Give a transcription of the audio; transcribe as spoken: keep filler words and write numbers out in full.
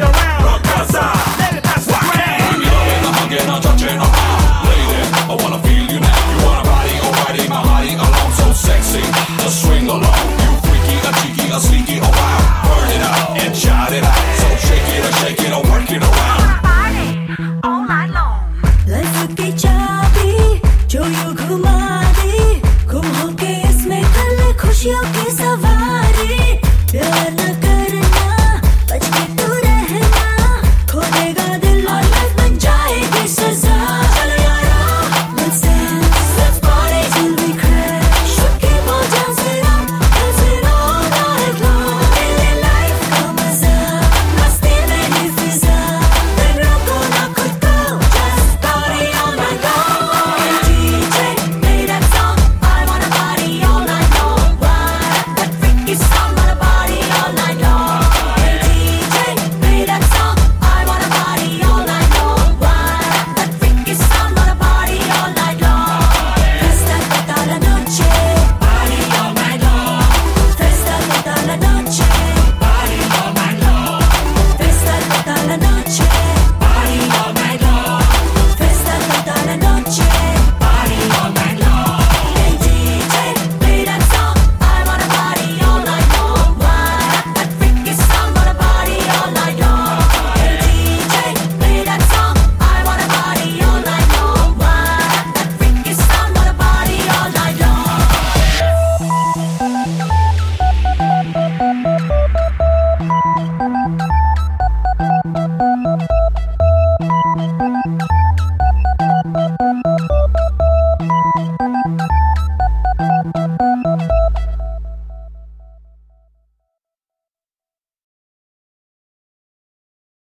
around. La casa, lady, that's the ground. I'm loving, I'm hugging, I'm touching, I'm out. Lady, I wanna feel you now. You wanna body, oh body, my body alone, so sexy. Just swing along. You freaky, a cheeky, a sneaky, oh wow. Burn it up and shout it out. So shake it, or shake it, oh